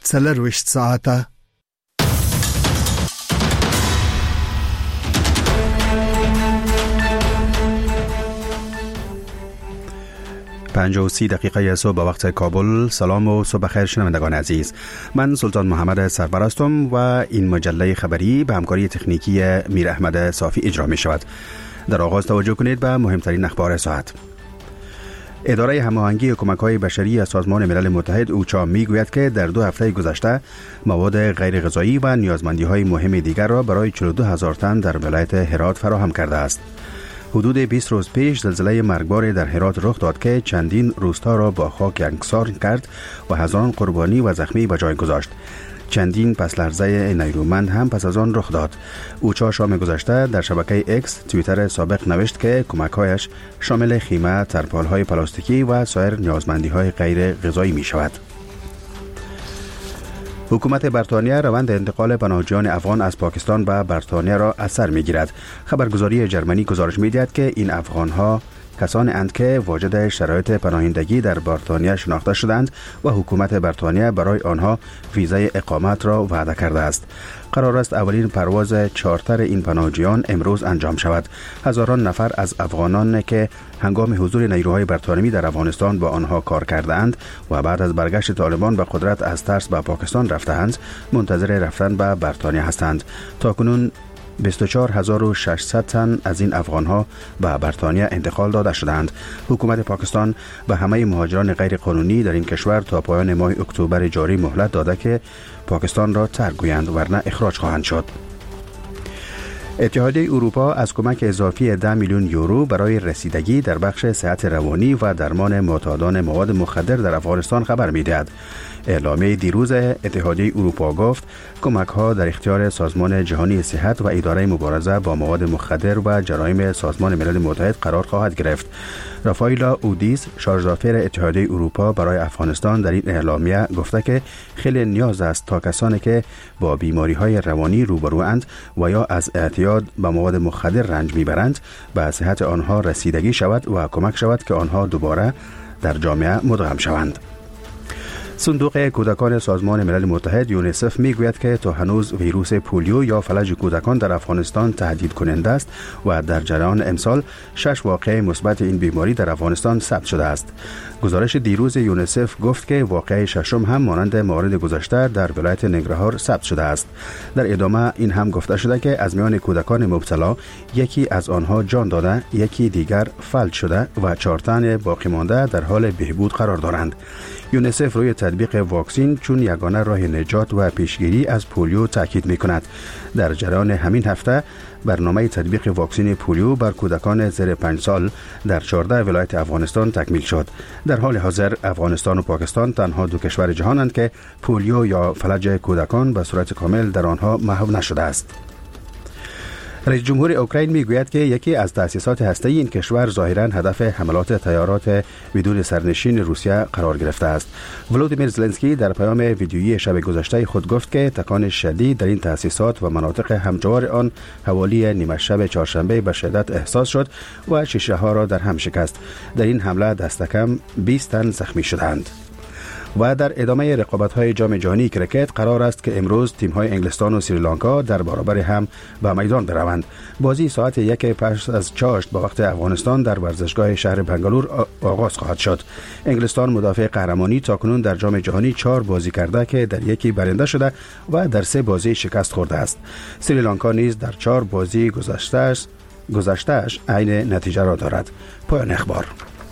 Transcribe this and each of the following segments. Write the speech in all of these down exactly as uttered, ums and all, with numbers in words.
څلرویشت ساعته پنجاه و سی دقیقه صبح به وقت کابل. سلام و صبح خیر شنوندگان عزیز. من سلطان محمد سرور هستم و این مجله خبری به همکاری تکنیکی میر احمد صافی اجرا می شود. در آغاز توجه کنید به مهمترین اخبار ساعت. اداره هماهنگی کمک‌های بشری از سازمان ملل متحد اوچا میگوید که در دو هفته گذشته مواد غیر غذایی و نیازمندی‌های مهم دیگر را برای چهل و دو هزار تن در ولایت هرات فراهم کرده است. حدود بیست روز پیش زلزله مرگبار در هرات رخ داد که چندین روستا را با خاک یکسان کرد و هزاران قربانی و زخمی به جای گذاشت. چندین پس لرزه نیرومند هم پس از آن رخ داد. اوچا شام گذشته در شبکه ایکس توییتر سابق نوشت که کمک‌هایش شامل خیمه، ترپال‌های پلاستیکی و سایر نیازمندی‌های غیر غذایی می‌شود. حکومت بریتانیا روند انتقال پناهجویان افغان از پاکستان به بریتانیا را از سر می‌گیرد. خبرگزاری جرمنی گزارش می‌دهد که این افغان‌ها کسانی اند که واجد شرایط پناهندگی در بریتانیا شناخته شدند و حکومت بریتانیا برای آنها ویزای اقامت را وعده کرده است. قرار است اولین پرواز چارتر این پناهجویان امروز انجام شود. هزاران نفر از افغانان که هنگام حضور نیروهای بریتانیایی در افغانستان با آنها کار کردند و بعد از برگشت طالبان به قدرت از ترس به پاکستان رفتند، منتظر رفتن به بریتانیا هستند. تاکنون بیست و چهار هزار و ششصد تن از این افغانها به بریتانیا انتقال داده شدند. حکومت پاکستان به همه مهاجران غیر قانونی در این کشور تا پایان ماه اکتبر جاری مهلت داده که پاکستان را ترک گویند ورنه اخراج خواهند شد. اتحادیه اروپا از کمک اضافی ده میلیون یورو برای رسیدگی در بخش صحت روانی و درمان معتادان مواد مخدر در افغانستان خبر می‌دهد. اعلامیه دیروز اتحادیه اروپا گفت کمک‌ها در اختیار سازمان جهانی صحت و اداره مبارزه با مواد مخدر و جرایم سازمان ملل متحد قرار خواهد گرفت. رافائیلا اودیس، شارژافر اتحادیه اروپا برای افغانستان، در این اعلامیه گفته که خیلی نیاز است تا کسانی که با بیماری‌های روانی روبروند و یا از اعتیاد به مواد مخدر رنج میبرند به صحت آنها رسیدگی شود و کمک شود که آنها دوباره در جامعه مدغم شوند. صندوق کودکان سازمان ملل متحد یونیسف میگوید که تا هنوز ویروس پولیو یا فلج کودکان در افغانستان تهدید کننده است و در جریان امسال شش واقعه مثبت این بیماری در افغانستان ثبت شده است. گزارش دیروز یونیسف گفت که واقعه ششم هم مانند موارد گذشته در ولایت ننگرهار ثبت شده است. در ادامه این هم گفته شده که از میان کودکان مبتلا یکی از آنها جان داده، یکی دیگر فلج شده و چهار تن باقی مانده در حال بهبود قرار دارند. یونیسف روی تطبیق واکسین چون یگانه راه نجات و پیشگیری از پولیو تاکید می‌کند. در جریان همین هفته برنامه تطبیق واکسن پولیو بر کودکان زیر پنج سال در چهارده ولایت افغانستان تکمیل شد. در حال حاضر افغانستان و پاکستان تنها دو کشور جهانند که پولیو یا فلج کودکان به صورت کامل در آنها محو نشده است. رئیس جمهور اوکراین میگوید که یکی از تأسیسات هسته‌ای این کشور ظاهراً هدف حملات طیارات بدون سرنشین روسیه قرار گرفته است. ولودیمیر زلنسکی در پیام ویدیویی شب گذشته خود گفت که تکان شدید در این تأسیسات و مناطق همجوار آن حوالی نیمه شب چهارشنبه به شدت احساس شد و شیشه ها را در هم شکست. در این حمله دست کم بیست تن زخمی شدند. و در ادامه رقابت‌های جام جهانی کرکت قرار است که امروز تیم‌های انگلستان و سریلانکا در برابر هم به میدان بروند. بازی ساعت یک پس از چاشت با وقت افغانستان در ورزشگاه شهر بنگالور آغاز خواهد شد. انگلستان مدافع قهرمانی تاکنون در جام جهانی چهار بازی کرده که در یکی برنده شده و در سه بازی شکست خورده است. سریلانکا نیز در چهار بازی گذشته‌اش گذشته‌اش عین نتیجه را دارد. پایان اخبار.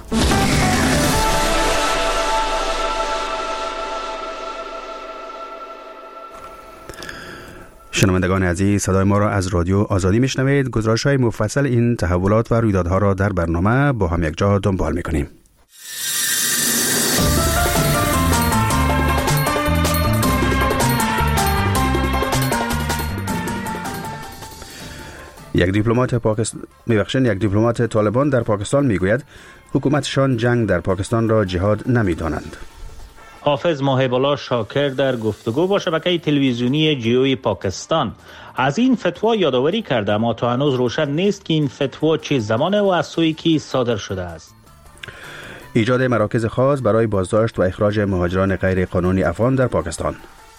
شنوندگان عزیز، صدای ما را از رادیو آزادی میشنوید. گزارش‌های مفصل این تحولات و رویدادها را در برنامه با هم یک جا دنبال میکنیم. یک دیپلمات پاکستان میبخشن یک دیپلمات طالبان در پاکستان میگوید حکومتشان جنگ در پاکستان را جهاد نمیدانند. حافظ محب الله شاکر در گفتگو با شبکه تلویزیونی جیوی پاکستان از این فتوا یادآوری کرده، اما تا هنوز روشن نیست که این فتوا چه زمان و از سوی کی صادر شده است. ایجاد مراکز خاص برای بازداشت و اخراج مهاجران غیر قانونی افغان در پاکستان.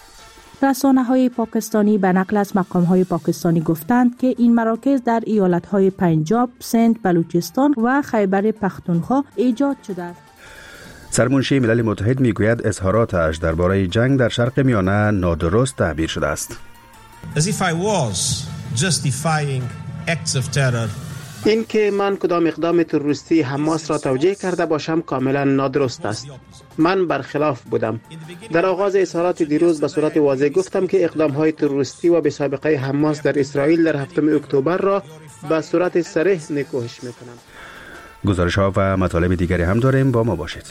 رسانه‌های پاکستانی به نقل از مقام‌های پاکستانی گفتند که این مراکز در ایالت‌های پنجاب، سند، بلوچستان و خیبر پختونخوا ایجاد شده است. سرمنشی ملل متحد میگوید اظهاراتش درباره جنگ در شرق میانه نادرست تعبیر شده است. As if I was justifying acts of terror. این که من کدام اقدام تروریستی حماس را توجیه کرده باشم کاملا نادرست است. من برخلاف بودم. در آغاز اظهارات دیروز به صورت واضح گفتم که اقدام‌های تروریستی و بی‌سابقه حماس در اسرائیل در هفتم اکتبر را به صورت صریح نکوهش می‌کنم. گزارش‌ها و مطالب دیگری هم داریم، با ما باشید.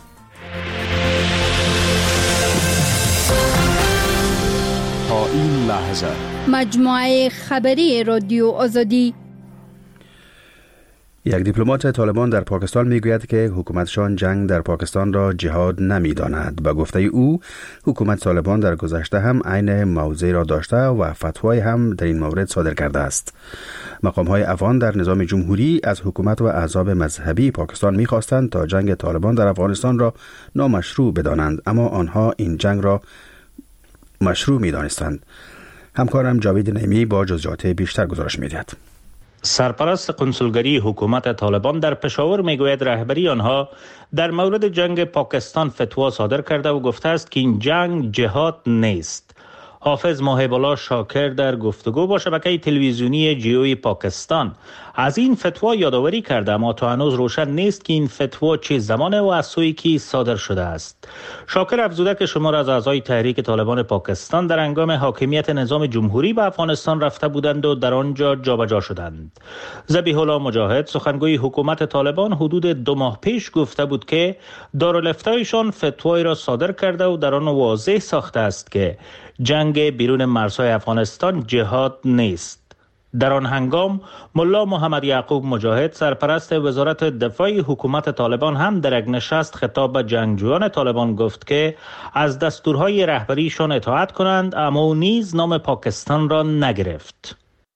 تا این لحظه مجموعه خبری رادیو آزادی. یک دیپلمات طالبان در پاکستان میگوید که حکومتشان جنگ در پاکستان را جهاد نمیداند. به گفته او، حکومت طالبان در گذشته هم عین موضع را داشته و فتوای هم در این مورد صادر کرده است. مقام‌های افغان در نظام جمهوری از حکومت و احزاب مذهبی پاکستان می‌خواستند تا جنگ طالبان در افغانستان را نامشروع بدانند، اما آنها این جنگ را مشروع می‌دانستند. همکارم جاوید نعیمی با جزئیات بیشتر گزارش می‌دهد. سرپرست کنسولگری حکومت طالبان در پشاور میگوید رهبری آنها در مورد جنگ پاکستان فتوا صادر کرده و گفته است که این جنگ جهاد نیست. حافظ محب الله شاکر در گفتگو با شبکه تلویزیونی جیوی پاکستان از این فتوا یادآوری کرده، اما تا هنوز روشن نیست که این فتوا چه زمان و از سوی کی صادر شده است. شاکر افزوده که شمار از اعضای تحریک طالبان پاکستان در هنگام حاکمیت نظام جمهوری به افغانستان رفته بودند و در آنجا جابجا شدند. ذبیح الله مجاهد سخنگوی حکومت طالبان حدود دو ماه پیش گفته بود که دارالفتایشان فتوایی را صادر کرده و در آن واضح ساخته است که جنگ بیرون مرزهای افغانستان جهاد نیست. در آن هنگام ملا محمد یعقوب مجاهد سرپرست وزارت دفاع حکومت طالبان هم در یک نشست خطاب به جنگجویان طالبان گفت که از دستورهای رهبریشان اطاعت کنند، اما او نیز نام پاکستان را نگرفت.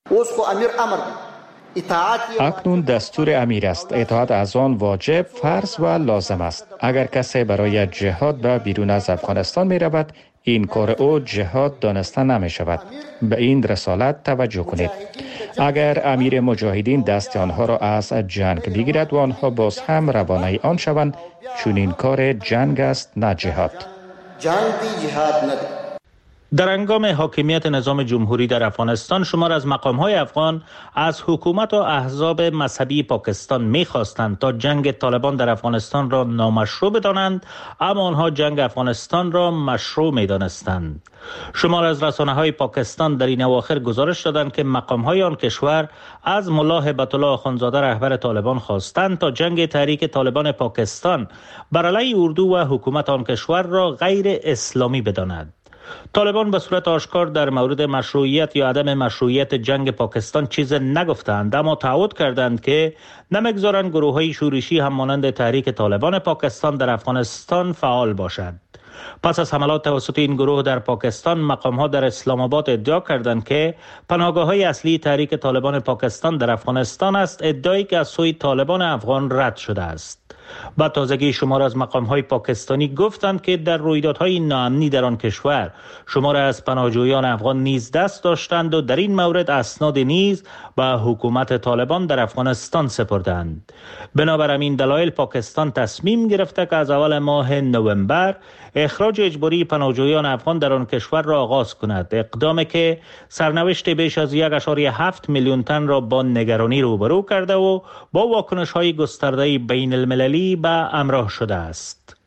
اکنون دستور امیر است، اطاعت از آن واجب، فرض و لازم است. اگر کسی برای جهاد به بیرون از افغانستان می رود، این کار او جهاد دانسته نمی شود. به این رسالت توجه کنید. اگر امیر مجاهدین دست آنها را از جنگ بگیرد و آنها باز هم روانه آن شوند، چون این کار جنگ است نه جهاد. جنگ جهاد نه. در هنگام حاکمیت نظام جمهوری در افغانستان شمار از مقام‌های افغان از حکومت و احزاب مذهبی پاکستان می‌خواستند تا جنگ طالبان در افغانستان را نامشروع بدانند، اما آنها جنگ افغانستان را مشروع می‌دانستند. شمار از رسانه‌های پاکستان در این اواخر گزارش دادند که مقام‌های آن کشور از ملا هیبت الله اخوندزاده رهبر طالبان خواستند تا جنگ تحریک طالبان پاکستان بر علیه اردو و حکومت آن کشور را غیر اسلامی بداند. طالبان به صورت آشکار در مورد مشروعیت یا عدم مشروعیت جنگ پاکستان چیز نگفتند، اما تعهد کردند که نمیگذارند گروه‌های شورشی هم مانند تحریک طالبان پاکستان در افغانستان فعال باشد. پس از حملات توسط این گروه در پاکستان، مقام‌ها در اسلام آباد ادعا کردند که پناهگاه‌های اصلی تحریک طالبان پاکستان در افغانستان است، ادعایی که از سوی طالبان افغان رد شده است. با تازگی شمار از مقام‌های پاکستانی گفتند که در رویدادهای ناامنی در آن کشور شمار از پناهجویان افغان نیز دست داشتند و در این مورد اسناد نیز به حکومت طالبان در افغانستان سپردند. بنابر همین دلایل پاکستان تصمیم گرفته که از اول ماه نوامبر اخراج اجباری پناهجویان افغان در آن کشور را آغاز کند، اقدامی که سرنوشت بیش از یک و هفت میلیون تن را با نگرانی روبرو کرده و با واکنش‌های گسترده بین المللی به همراه شده است.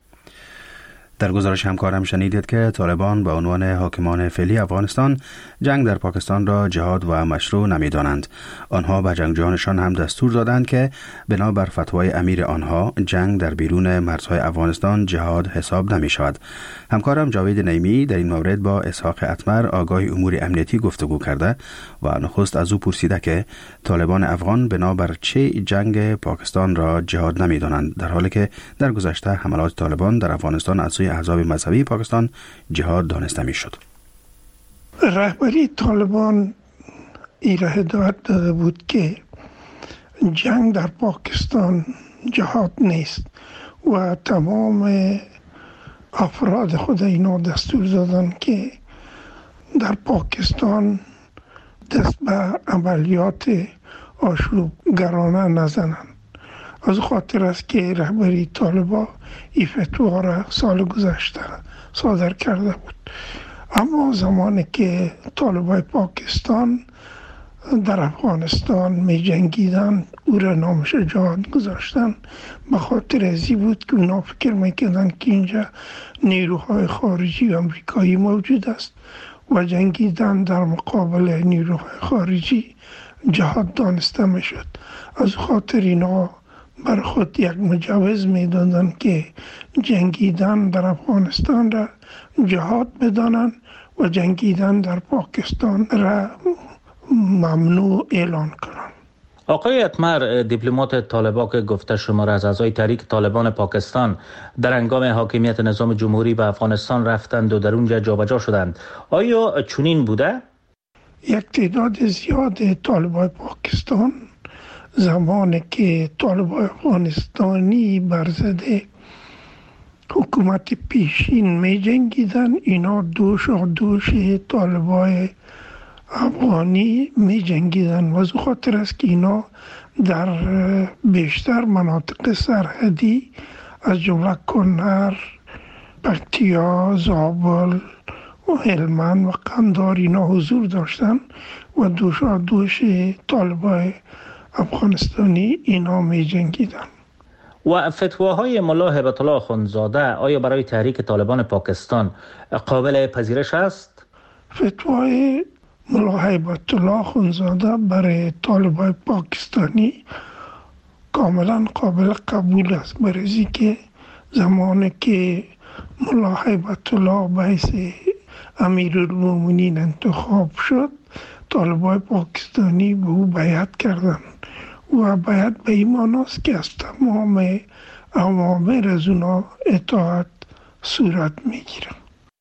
در گزارش همکارم شنیدید که طالبان به عنوان حاکمان فعلی افغانستان جنگ در پاکستان را جهاد و مشروع نمی‌دانند. آنها به جنگجویانشان هم دستور دادند که بنابر فتوای امیر آنها جنگ در بیرون مرزهای افغانستان جهاد حساب نمی‌شود. همکارم جاوید نعیمی در این مورد با اسحاق اتمر آگاه امور امنیتی گفتگو کرده و نخست از او پرسیده که طالبان افغان بنابر چه جنگ پاکستان را جهاد نمی‌دانند، در حالی که در گذشته حملات طالبان در افغانستان از سوی احزاب مذهبی پاکستان جهاد دانسته می‌شد. رهبری طالبان ایره هدایت داده بود که جنگ در پاکستان جهاد نیست و تمام افراد خود اینا دستور دادن که در پاکستان دست به عملیات آشوبگرانه نزنند. از خاطر است که رهبری طالبان این فتوا را سال گذشته صادر کرده بود. اما زمانی که طالبان پاکستان در افغانستان می جنگیدن او را نام شجاعت گذاشتن، به خاطر ازی بود که اونا فکر میکردن که اینجا نیروهای خارجی امریکایی موجود است و جنگیدن در مقابل نیروهای خارجی جهاد دانسته میشد. از خاطر اینا بر خود یک مجوز میدادن که جنگیدن در افغانستان را جهاد بدانند و جنگیدن در پاکستان را ممنوع اعلان کنند. آقای اتمر، دیپلمات طالبان که گفته شما را از اعضای تحریک طالبان پاکستان در هنگام حاکمیت نظام جمهوری به افغانستان رفتند و در اونجا جابجا شدند، آیا چنین بوده؟ یک تعداد زیاد طالبان پاکستان زمانی که طالبان افغانستانی برزده حکومت پیشین می جنگیدن، اینا دوش و دوش طالبان افغانی می جنگیدن و از خاطر است که اینا در بیشتر مناطق سرحدی از جمله کنر، پکتیا، زابل و هلمند و قندهار اینا حضور داشتن و دوش و دوش طالبان افغانستانی اینا می جنگیدن. و فتواهای ملا هیبت الله اخندزاده آیا برای تحریک طالبان پاکستان قابل پذیرش است؟ فتوای ملا هیبت الله اخندزاده برای طالبان پاکستانی کاملا قابل قبول است، برای که زمانی که ملا هیبت الله به حیث امیرالمومنین انتخاب شد، طالبان پاکستانی به او بیعت کردند و بیعت به این معناست که از تمام اوامر از اونا اطاعت صورت میگیرند.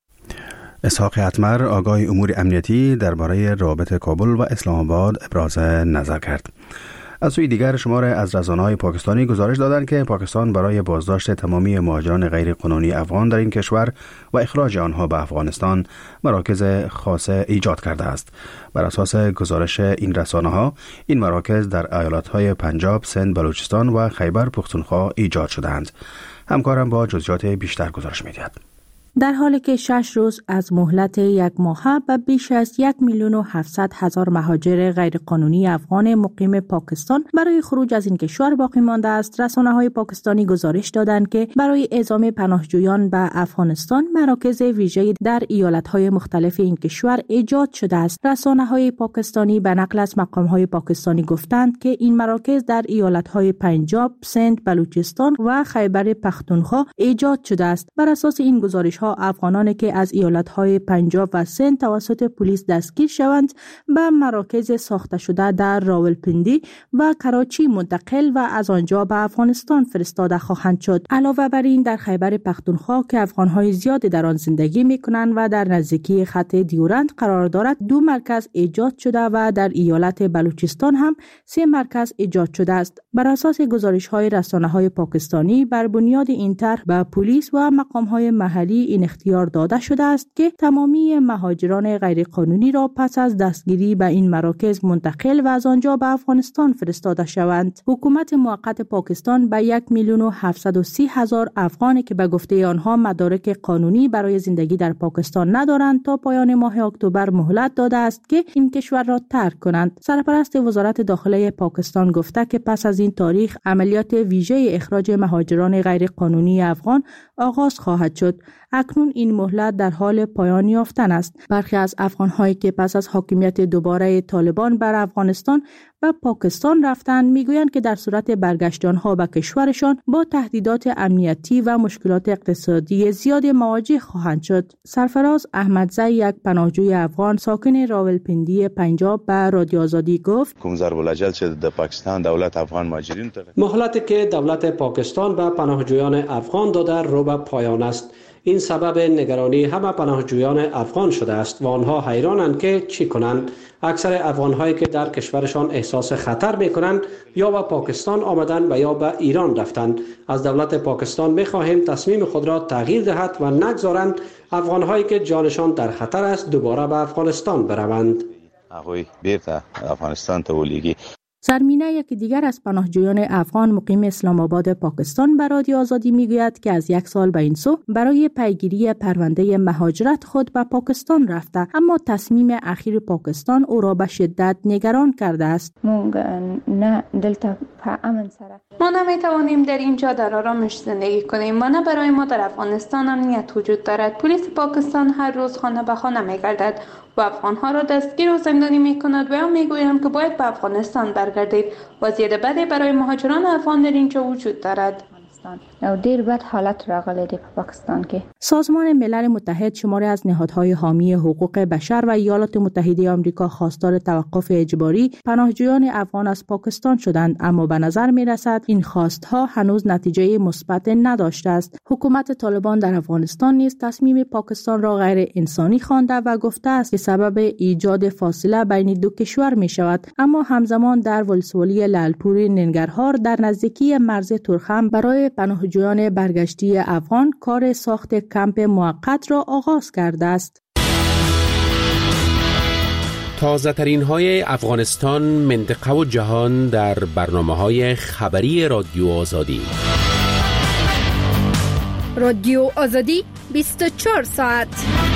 اسحاق اتمر، آگاه امور امنیتی، درباره رابط کابل و اسلام آباد ابراز نظر کرد. از سوی دیگر شمار از رسانه‌های پاکستانی گزارش دادند که پاکستان برای بازداشت تمامی مهاجران غیر قانونی افغان در این کشور و اخراج آنها به افغانستان مراکز خاصه ایجاد کرده است. بر اساس گزارش این رسانه‌ها، این مراکز در ایالت‌های پنجاب، سند، بلوچستان و خیبر پختونخوا ایجاد شده‌اند. همکارم با جزئیات بیشتر گزارش می‌دهد. در حالی که شش روز از مهلت یک ماه و بیش از یک میلیون و هفتصد هزار مهاجر غیرقانونی افغان مقیم پاکستان برای خروج از این کشور باقی مانده است، رسانه‌های پاکستانی گزارش دادند که برای اعزام پناهجویان به افغانستان مراکز ویژه‌ای در ایالت‌های مختلف این کشور ایجاد شده است. رسانه‌های پاکستانی به نقل از مقام‌های پاکستانی گفتند که این مراکز در ایالت‌های پنجاب، سند، بلوچستان و خیبر پختونخوا ایجاد شده است. بر اساس این گزارش‌ها افغانانی که از ایالت‌های پنجاب و سند توسط پلیس دستگیر شوند به مراکز ساخته شده در راولپندی و کراچی منتقل و از آنجا به افغانستان فرستاده خواهند شد. علاوه بر این در خیبر پختونخوا که افغان‌های زیادی در آن زندگی می‌کنند و در نزدیکی خط دیورند قرار دارد، دو مرکز ایجاد شده و در ایالت بلوچستان هم سه مرکز ایجاد شده است. بر اساس گزارش‌های رسانه‌های پاکستانی بر بنیاد این طرح به پلیس و مقام‌های محلی این اختیار داده شده است که تمامی مهاجران غیرقانونی را پس از دستگیری به این مراکز منتقل و از آنجا به افغانستان فرستاده شوند. حکومت موقت پاکستان به یک میلیون و هفتصد و سی هزار افغانی که به گفته آنها مدارک قانونی برای زندگی در پاکستان ندارند تا پایان ماه اکتبر مهلت داده است که این کشور را ترک کنند. سرپرست وزارت داخله پاکستان گفته که پس از این تاریخ عملیات ویژه اخراج مهاجران غیرقانونی افغان آغاز خواهد شد. اکنون این مهلت در حال پایان یافتن است. برخی از افغان‌هایی که پس از حاکمیت دوباره طالبان بر افغانستان و پاکستان رفتند میگویند که در صورت برگشت آنها به کشورشان با تهدیدات امنیتی و مشکلات اقتصادی زیاد مواجه خواهند شد. سرفراز احمدزی، یک پناهجوی افغان ساکن راولپندی پنجاب، به رادیو آزادی گفت: پاکستان دولت افغان مهاجرین مهلتی که دولت پاکستان به پناهجویان افغان داده رو به پایان است. این سبب نگرانی همه پناهجویان افغان شده است و آنها حیرانند که چی کنند. اکثر افغان‌هایی که در کشورشان احساس خطر می‌کنند یا به پاکستان آمدند و یا به ایران رفتند. از دولت پاکستان می‌خواهیم تصمیم خود را تغییر دهد و نگذارند افغان‌هایی که جانشان در خطر است دوباره به افغانستان بروند. آقای بیرته افغانستان ته ولیږي. سرمینه یکی دیگر از پناهجویان افغان مقیم اسلام آباد پاکستان به رادیو آزادی میگوید که از یک سال به این سو برای پیگیری پرونده مهاجرت خود به پاکستان رفته، اما تصمیم اخیر پاکستان او را به شدت نگران کرده است. ما نمیتوانیم در اینجا در آرامش زندگی کنیم و نه برای ما در افغانستان امنیت وجود دارد. پلیس پاکستان هر روز خانه به خانه میگردد و افغانها را دستگیر و زندانی میکند و هم میگویند که باید به افغانستان برگردید. وضعیت بدی برای مهاجران افغان در اینجا وجود دارد. او دیر بعد حالت راغلی دی په پاکستان کې. سازمان ملل متحد شماری از نهادهای حامی حقوق بشر و ایالات متحده آمریکا خواستار توقف اجباری پناهجویان افغان از پاکستان شدند، اما به نظر می رسد این خواستها هنوز نتیجه مثبت نداشته است. حکومت طالبان در افغانستان نیز تصمیم پاکستان را غیر انسانی خوانده و گفته است که سبب ایجاد فاصله بین دو کشور می شود، اما همزمان در ولسوالی لالپور ننگرهار در نزدیکی مرز ترخم برای پناهجویان برگشتی افغان کار ساخت کمپ موقت را آغاز کرده است. تازه ترین های افغانستان، منطقه و جهان در برنامه های خبری رادیو آزادی. رادیو آزادی بیست و چهار ساعت.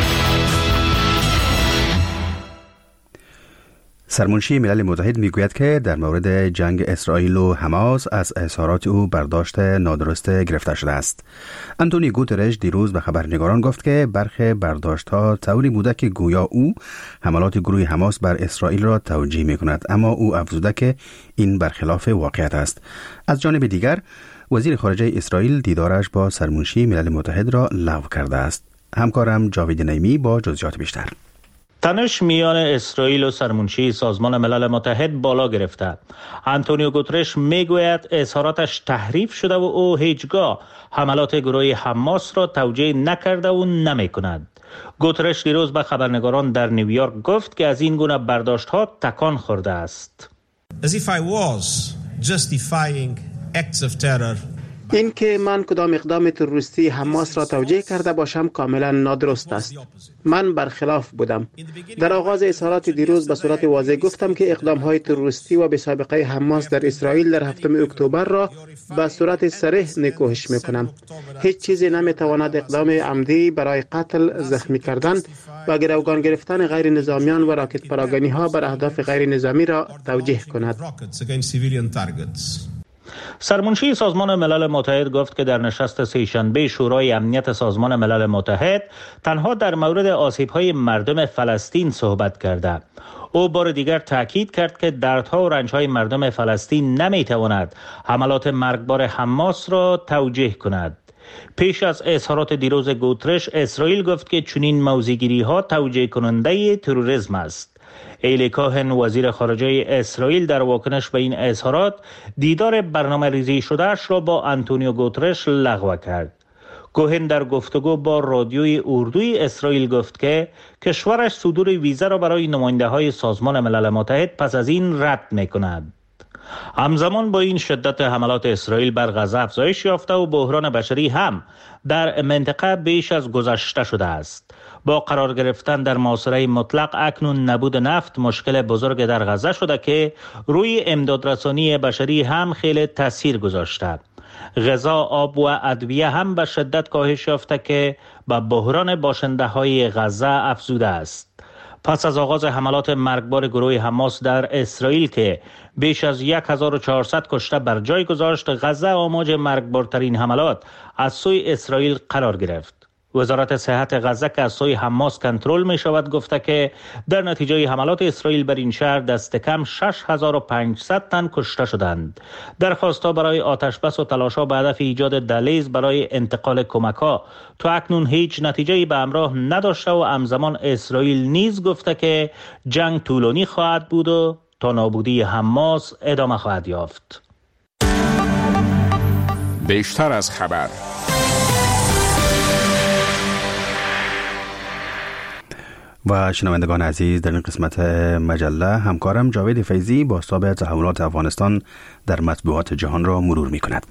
سرمنشی ملل متحد میگوید که در مورد جنگ اسرائیل و حماس از اظهارات او برداشت نادرست گرفته شده است. آنتونی گوترش دیروز به خبرنگاران گفت که برخی برداشت‌ها طوری بوده که گویا او حملات گروه حماس بر اسرائیل را توجیه می‌کند، اما او افزوده که این برخلاف واقعیت است. از جانب دیگر وزیر خارجه اسرائیل دیدارش با سرمنشی ملل متحد را لغو کرده است. همکارم جاوید نیمی با جزئیات بیشتر. تنش میان اسرائیل و سرمنشی سازمان ملل متحد بالا گرفته. آنتونیو گوترش میگوید اظهاراتش تحریف شده و او هیچگاه حملات گروه حماس را توجیه نکرده و نمیکند. گوترش دیروز به خبرنگاران در نیویورک گفت که از این گونه برداشت‌ها تکان خورده است. As if I was justifying acts of terror. این که من کدام اقدام تروریستی حماس را توجیه کرده باشم کاملا نادرست است. من برخلاف بودم. در آغاز اظهارات دیروز به صورت واضح گفتم که اقدام های تروریستی و بی‌سابقه حماس در اسرائیل در هفتم اکتبر را به صورت صریح نکوهش میکنم. هیچ چیزی نمیتواند اقدام عمدی برای قتل، زخمی کردن و گروگان گرفتن غیر نظامیان و راکت پراگانی ها بر اهداف غیر نظامی را توجیه کند. سرمنشی سازمان ملل متحد گفت که در نشست سه‌شنبه شورای امنیت سازمان ملل متحد تنها در مورد آسیب‌های مردم فلسطین صحبت کرده. او بار دیگر تاکید کرد که دردها و رنج‌های مردم فلسطین نمی‌تواند حملات مرگبار حماس را توجیه کند. پیش از اظهارات دیروز گوترش، اسرائیل گفت که چنین موضع‌گیری‌ها توجیه کننده تروریسم است. ایلی کوهن وزیر خارجه اسرائیل در واکنش به این اظهارات دیدار برنامه ریزی شدهش را با آنتونیو گوترش لغو کرد. کوهن در گفتگو با رادیوی اردوی اسرائیل گفت که کشورش صدور ویزا را برای نماینده های سازمان ملل متحد پس از این رد می کند. همزمان با این شدت حملات اسرائیل بر غزه افزایش یافته و بحران بشری هم در منطقه بیش از گذشته شده است. با قرار گرفتن در محاصره مطلق اکنون نبود نفت مشکل بزرگ در غزه شده که روی امدادرسانی بشری هم خیلی تاثیر گذاشته. غذا، آب و ادویه هم به شدت کاهش یافته که به بحران باشنده های غزه افزوده است. پس از آغاز حملات مرگبار گروه حماس در اسرائیل که بیش از هزار و چهارصد کشته بر جای گذاشت، غزه آماج مرگبارترین حملات از سوی اسرائیل قرار گرفت. وزارت صحت غزه که از سوی حماس کنترل می شود گفته که در نتیجه حملات اسرائیل بر این شهر دست کم شش هزار و پانصد تن کشته شدند. درخواست‌ها برای آتشبس و تلاش‌ها به هدف ایجاد دهلیز برای انتقال کمک‌ها تا اکنون هیچ نتیجه‌ای به همراه نداشته و همزمان اسرائیل نیز گفته که جنگ طولانی خواهد بود و تا نابودی حماس ادامه خواهد یافت. بیشتر از خبر و شنوندگان عزیز، در این قسمت مجله همکارم جاوید فیضی بازتاب تحولات افغانستان در مطبوعات جهان را مرور می کند.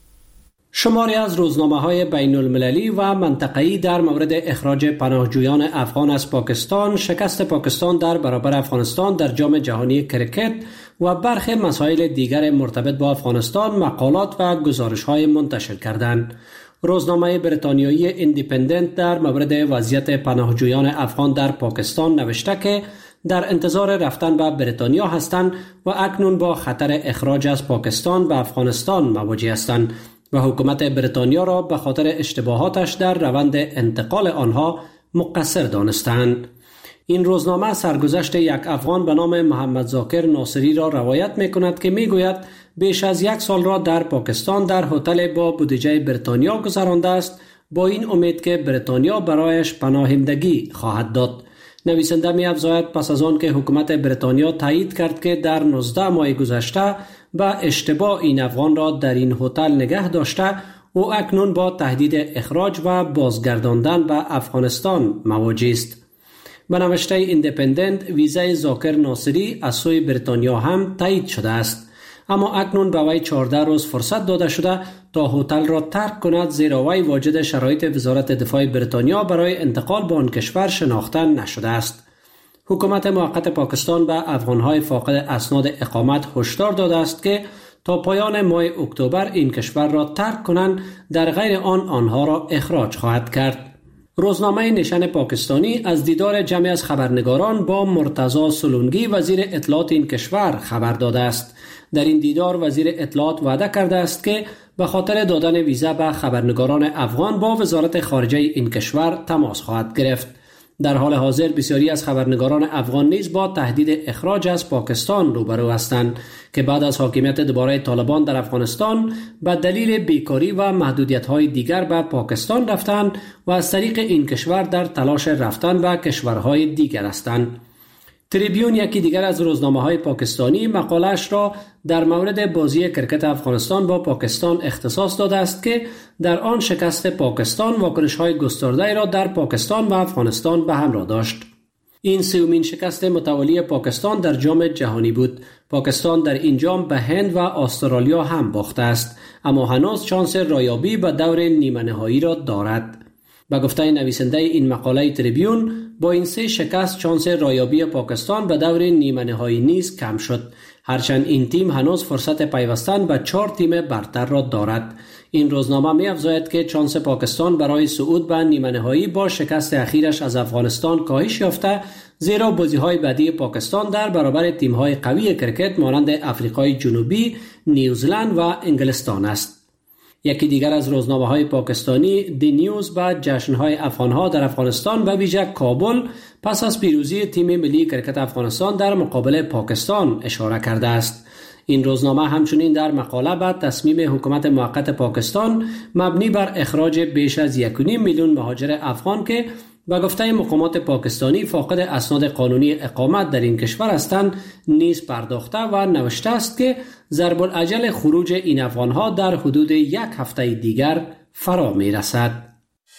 شماری از روزنامه‌های بین المللی و منطقه‌ای در مورد اخراج پناهجویان افغان از پاکستان، شکست پاکستان در برابر افغانستان در جام جهانی کرکت و برخی مسائل دیگر مرتبط با افغانستان مقالات و گزارش‌های منتشر کردند. روزنامه بریتانیایی ایندیپندنت در مورد وضعیت پناهجویان افغان در پاکستان نوشته که در انتظار رفتن به بریتانیا هستند و اکنون با خطر اخراج از پاکستان به افغانستان مواجه هستند و حکومت بریتانیا را به خاطر اشتباهاتش در روند انتقال آنها مقصر دانستند. این روزنامه سرگذشت یک افغان به نام محمد ذاکر ناصری را روایت می کند که می گوید بیش از یک سال را در پاکستان در هتل با بودجه بریتانیا گذرانده است، با این امید که بریتانیا برایش پناهندگی خواهد داد. نویسنده می افزاید پس از آن که حکومت بریتانیا تایید کرد که در نوزده ماه گذشته به اشتباه این افغان را در این هتل نگه داشته، او اکنون با تهدید اخراج و بازگرداندن به افغانستان مواجه است. به نوشته ایندیپندنت، ویزای ذاکر ناصری از سوی بریتانیا هم تایید شده است، اما اکنون به وی چهارده روز فرصت داده شده تا هتل را ترک کند، زیرا وی واجد شرایط وزارت دفاع بریتانیا برای انتقال به آن کشور شناخته نشده است. حکومت موقت پاکستان به افغانهای فاقد اسناد اقامت هشدار داده است که تا پایان ماه اکتبر این کشور را ترک کنند، در غیر آن آنها را اخراج خواهد کرد. روزنامه نشان پاکستانی از دیدار جمعی از خبرنگاران با مرتضی سلونگی وزیر اطلاعات این کشور خبر داده است. در این دیدار وزیر اطلاعات وعده کرده است که به خاطر دادن ویزا به خبرنگاران افغان با وزارت خارجه این کشور تماس خواهد گرفت. در حال حاضر بسیاری از خبرنگاران افغان نیز با تهدید اخراج از پاکستان روبرو هستند که بعد از حاکمیت دوباره طالبان در افغانستان به دلیل بیکاری و محدودیت‌های دیگر به پاکستان رفتند و از طریق این کشور در تلاش رفتن به کشورهای دیگر هستند. تریبیون، یکی دیگر از روزنامه‌های پاکستانی، مقاله‌اش را در مورد بازی کرکت افغانستان با پاکستان اختصاص داده است که در آن شکست پاکستان واکنش‌های گسترده‌ای را در پاکستان و افغانستان به همراه داشت. این سومین شکست متوالی پاکستان در جام جهانی بود. پاکستان در این جام به هند و استرالیا هم باخته است، اما هنوز شانس رایابی به دور نیمه نهایی را دارد. به گفته نویسنده این مقاله تریبیون، با این سه شکست شانس رایابی پاکستان به دور نیمه نهایی نیز کم شد، هرچند این تیم هنوز فرصت پیوستن به چهار تیم برتر را دارد. این روزنامه می افزاید که شانس پاکستان برای صعود به نیمه نهایی با شکست اخیرش از افغانستان کاهش یافته، زیرا بازی‌های بعدی پاکستان در برابر تیم‌های قوی کرکت مانند آفریقای جنوبی، نیوزلند و انگلستان است. یکی دیگر از روزنامه‌های پاکستانی، دی نیوز، با جشن‌های افغان‌ها در افغانستان و ویژه کابل پس از پیروزی تیم ملی کرکت افغانستان در مقابل پاکستان اشاره کرده است. این روزنامه همچنین در مقاله به تصمیم حکومت موقت پاکستان مبنی بر اخراج بیش از یک و نیم میلیون مهاجر افغان که به گفته مقامات پاکستانی فاقد اسناد قانونی اقامت در این کشور هستند نیز پرداخته و نوشته است که ضرب الاجل خروج این افغانها در حدود یک هفته دیگر فرا می رسد.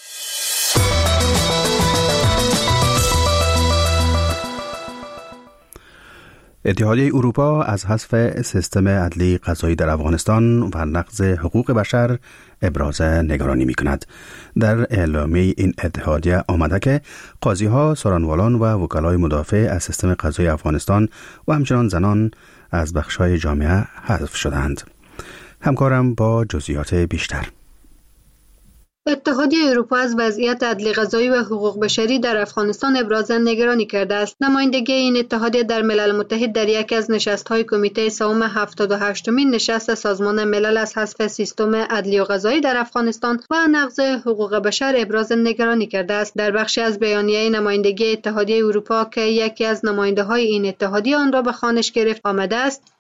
اتحادیه اروپا از حذف سیستم عدلی قضایی در افغانستان و نقض حقوق بشر ابراز نگرانی می کند. در اعلامیه این اتحادیه آمده که قاضی‌ها، سارنوالان و وکلای مدافع از سیستم قضایی افغانستان و همچنان زنان از بخش‌های جامعه حذف شدند. همکارم با جزئیات بیشتر. اتحادیه اروپا از وضعیت عدل قضایی و حقوق بشری در افغانستان ابراز نگرانی کرده است. نمایندگی این اتحادیه در ملل متحد در یکی از نشست‌های کمیته سوم هفتاد و هشتمین نشست سازمان ملل از حذف سیستم عدلی و قضایی در افغانستان و نقض حقوق بشر ابراز نگرانی کرده است. در بخشی از بیانیه نمایندگی اتحادیه اروپا که یکی از نماینده‌های این اتحادیه آن را به خوانش گرفت آمده است: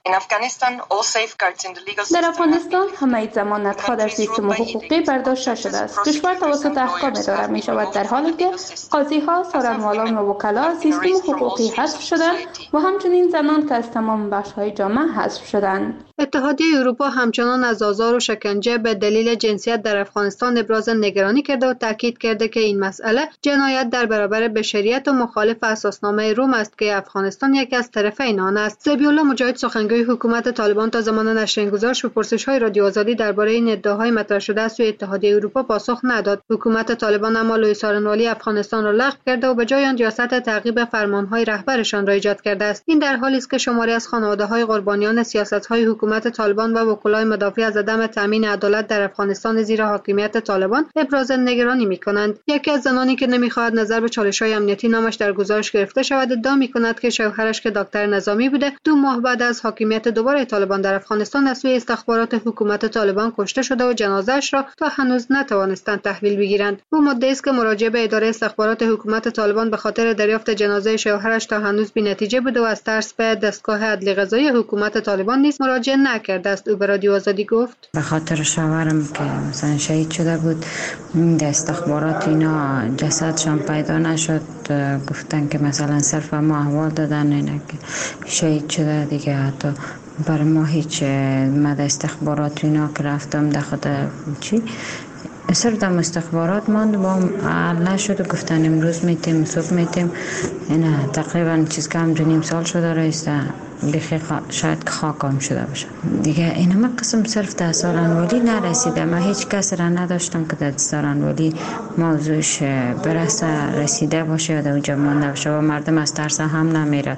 در افغانستان همه ضمانت‌ها در سیستم حقوقی برداشته شده است. کشور توسط احکام اداره می شود، در حالی که قاضی‌ها، سارنوالان و وکلا سیستم حقوقی حذف شدند و همچنین زنان که از تمام بخش‌های جامعه حذف شدند. اتحادیه اروپا همچنان از آزار و شکنجه به دلیل جنسیت در افغانستان ابراز نگرانی کرده و تاکید کرده که این مسئله جنایت در برابر بشریت و مخالف اساسنامه روم است که افغانستان یکی از طرفین آن است. ذبیح‌الله مجاهد، سخنگوی حکومت طالبان، تا زمان نشر این گزارش به پرسش‌های رادیو آزادی درباره این ادعاهای مطرح شده است سوی اتحادیه اروپا پاسخ نداد. حکومت طالبان اما لوی سارنوالی افغانستان را لغو کرده و به جای آن ریاست تعقیب فرمان‌های رهبرشان را ایجاد کرده است. این در حالی است که شماری از خانواده‌های قربانیان سیاست‌های حکومت طالبان و وکلای مدافع از عدم تامین عدالت در افغانستان زیر حاکمیت طالبان ابراز نگرانی می‌کنند. یکی از زنانی که نمی‌خواهد نظر به چالش‌های امنیتی نامش در گزارش گرفته شود ادعا می‌کند که شوهرش که دکتر نظامی بوده دو ماه بعد از حاکمیت دوباره طالبان در افغانستان از سوی استخبارات حکومت طالبان کشته شده و جنازه‌اش را تا هنوز نتوانستند تحویل بگیرند. او مدعی است که مراجعه به اداره استخبارات حکومت طالبان به خاطر دریافت جنازه شوهرش تا هنوز بی‌نتیجه بوده و از ترس به دستگاه عدلی قضایی حکومت طالبان نیز مراجعه نکرده است. او به رادیو آزادی گفت: به خاطر شوهرم که مثلا شهید شده بود، در استخبارات اینا جسدشان پیدا نشد، گفتن که مثلا صرف ما احوال دادن اینا که شهید شده دیگه. حتی برای ما هیچ مد استخبارات اینا که رفتم در خود چی صرف در استخبارات ماند با هم نشد و گفتن امروز میتیم صبح میتیم. اینا تقریبا چیز کم دو نیم سال شده رئیسته بخی شاید خاکم شده باشه دیگه. این همه قسم صرف در سارنوالی نرسیده. من هیچ کس را نداشتم که در سارنوالی موضوعش برسه رسیده باشه و در اونجا مانده باشه و مردم از ترس هم نمیره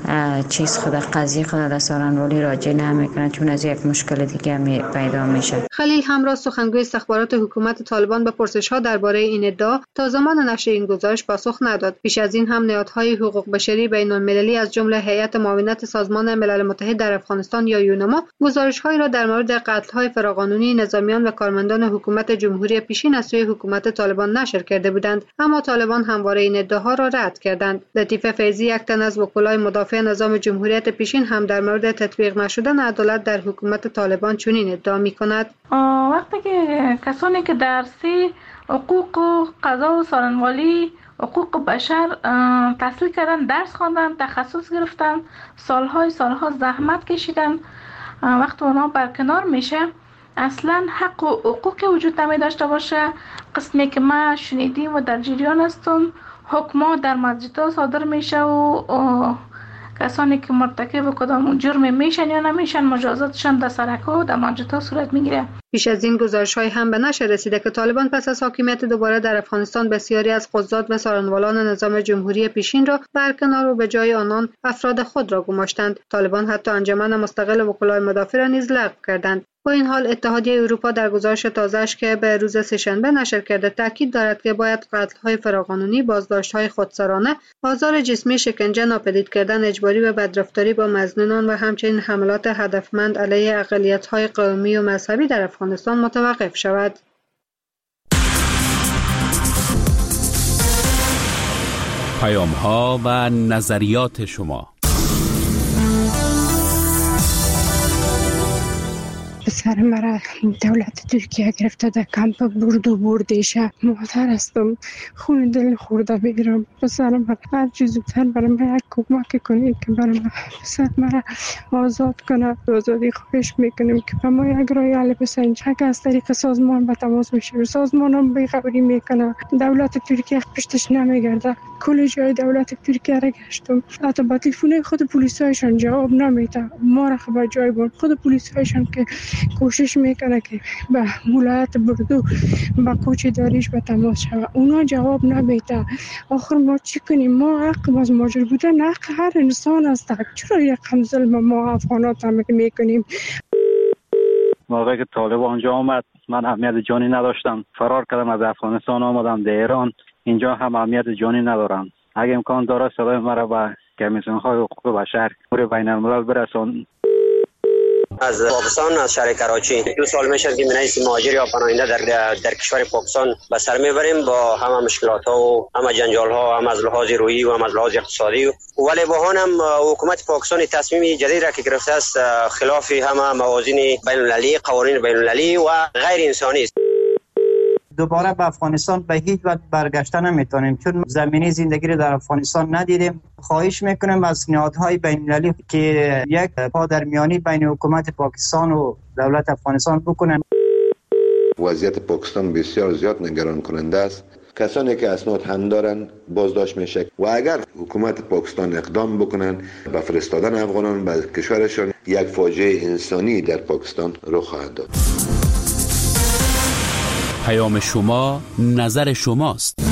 چیز خود قضیه خود در سارنوالی راجع نمیکنه چون از یک مشکل دیگه می پیدا میشه. خلیل همراز، سخنگوی استخبارات حکومت طالبان، به پرسش‌ها درباره این ادعا تا زمان نشر این گزارش پاسخ نداد. پیش از این هم نهادهای حقوق بشری بین‌المللی از جمله هیئت معاونت سازمان ملل متحد در افغانستان یا یونما گزارش‌هایی را در مورد قتل‌های فراقانونی نظامیان و کارمندان حکومت جمهوری پیشین از سوی حکومت طالبان نشر کرده بودند، اما طالبان همواره این ادعاها را رد کردند. لطیفه فیضی، یک تن از وکلای مدافع نظام جمهوریت پیشین، هم در مورد تطبیق نشدن عدالت در حکومت طالبان چنین ادعا می‌کند: وقتی که کسانی که درسی حقوق و قضا و سارنوالی حقوق بشر تحصیل کردن، درس خواندن، تخصص گرفتن، سالهای سالها زحمت کشیدن، وقتی اونا برکنار میشه اصلا حق و حقوق وجود نمی داشته باشه. قسمی که ما شنیدیم و در جریان هستم، حکما در مسجدها صادر میشه و کسانی که مرتکب کدام جرم میشن یا نمیشن مجازاتشان در سرک‌ها و در مسجدها صورت میگیره. پیش از این گزارش‌های هم به نشر رسیده که طالبان پس از حاکمیت دوباره در افغانستان بسیاری از قضات و سارنوالان نظام جمهوری پیشین را برکنار و به جای آنان افراد خود را گماشتند. طالبان حتی انجمن مستقل وکلای مدافع را نیز لغو کردند. با این حال اتحادیه اروپا در گزارش تازه‌اش که به روز سه‌شنبه نشر کرده تاکید دارد که باید قتل‌های فراقانونی، بازداشت‌های خودسرانه، آزار جسمی، شکنجه، ناپدید کردن اجباری و بدرفتاری با مظنونان و همچنین حملات هدفمند علیه اقلیت‌های قومی و مذهبی در افغانستان متوقف شود. پیام‌ها و نظریات شما. پسر مرا دولت ترکیه گرفته در کمپ برد و بردیشه. مادر هستم، خون دل خورده بگیرم. پسر مرا هر چیز زودتر برای من یک کمک کنید که برای من پسر مرا آزاد کنه. آزادی خواهش میکنیم که به ما یک راه حل بسازید. چک از طریق سازمان به تماس میشه، سازمان هم بیخبری میکنه، دولت ترکیه پشتش نمیگرده. کل جای دولت ترکیه را گشتم، حتی با تلفن خود پلیسایشان جواب نمیده. ما را خبر جای برد. خود پلیسایشان که کوشش میکنه که به ولایت بردو با کوچ داریش به تماس شود، اونا جواب نمیده. آخر ما چی کنیم؟ ما حق باز ماجر بودن حق هر انسان است. چرا یک هم ظلم ما افغانات هم میکنیم؟ موقعی که طالب آنجا آمد من اهمیت جانی نداشتم، فرار کردم از افغانستان آمدم در ایران. اینجا هم اهمیت جانی ندارم. اگه امکان داره صدای مرا به کمیسیون های حقوق بشر بین الملل برسان. از پاکستان، از شهر کراچی دو سال میشه که من مهاجر یا پناهنده در در کشور پاکستان به سر میبریم با همه مشکلات ها و همه جنجال ها، هم از لحاظ روحی و هم از لحاظ اقتصادی. ولی با هم حکومت پاکستان تصمیم جدید را که گرفته است خلاف همه موازین بین المللی، قوانین بین المللی و غیر انسانی است. دوباره به افغانستان به هیچ وجه برگشته نمیتونیم چون زمینی زندگی رو در افغانستان ندیدیم. خواهش میکنم از نهادهای بین المللی که یک پادرمیانی بین حکومت پاکستان و دولت افغانستان بکنن. وضعیت پاکستان بسیار زیاد نگران کننده است. کسانی که اسناد هم دارن بازداشت میشه و اگر حکومت پاکستان اقدام بکنن به فرستادن افغانان به کشورشان، یک فاجعه انسانی در پاکستان رخ خواهد داد. پیام شما، نظر شماست.